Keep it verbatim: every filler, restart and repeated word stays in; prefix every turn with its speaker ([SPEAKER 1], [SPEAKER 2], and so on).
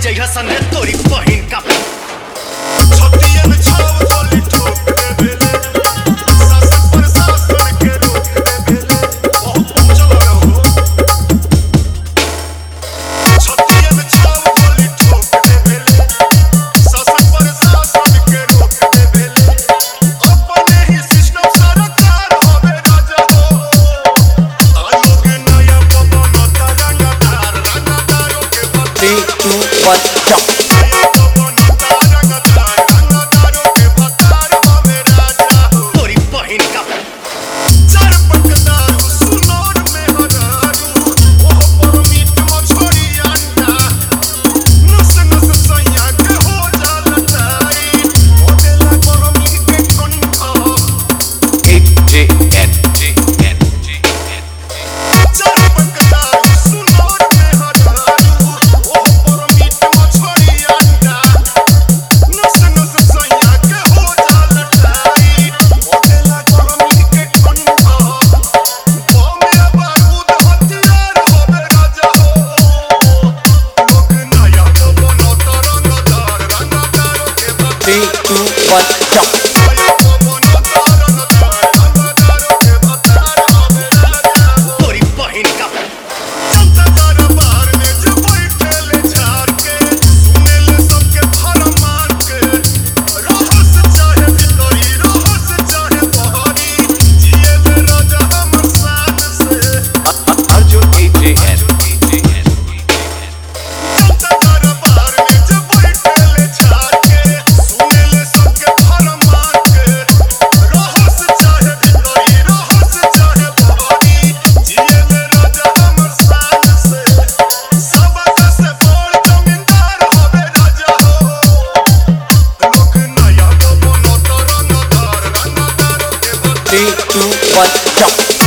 [SPEAKER 1] जइहा सने तोरी बहिन का
[SPEAKER 2] छतिया में छाव गोली ठोक दे बेले शासन प्रशासन के रोक दे बेले बहुत चल रहो छतिया में छाव गोली ठोक दे बेले शासन प्रशासन के रोक दे बेले अपने ही सिस्टम सरकार होवे राजा हो आयोग नया पवन तरंगदार रंगदारों के
[SPEAKER 3] three, two, one, jump.
[SPEAKER 1] तोरी बहिन का
[SPEAKER 3] Three, two, one, jump.
[SPEAKER 1] तोरी बहिन का
[SPEAKER 3] Arjun A J N. Three, two, one, jump.